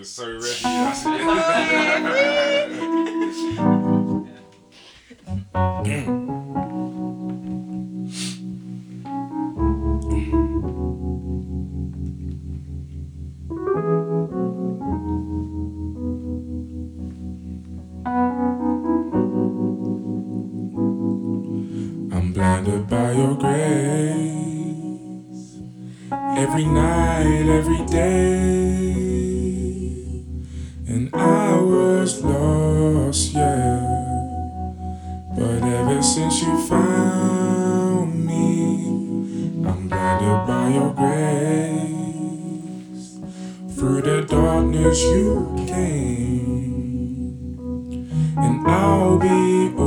was so ready. That's it. I'm blinded by your grace. Every night, every day. And I was lost, yeah. But ever since you found me, I'm blinded by your grace. Through the darkness you came, and I'll be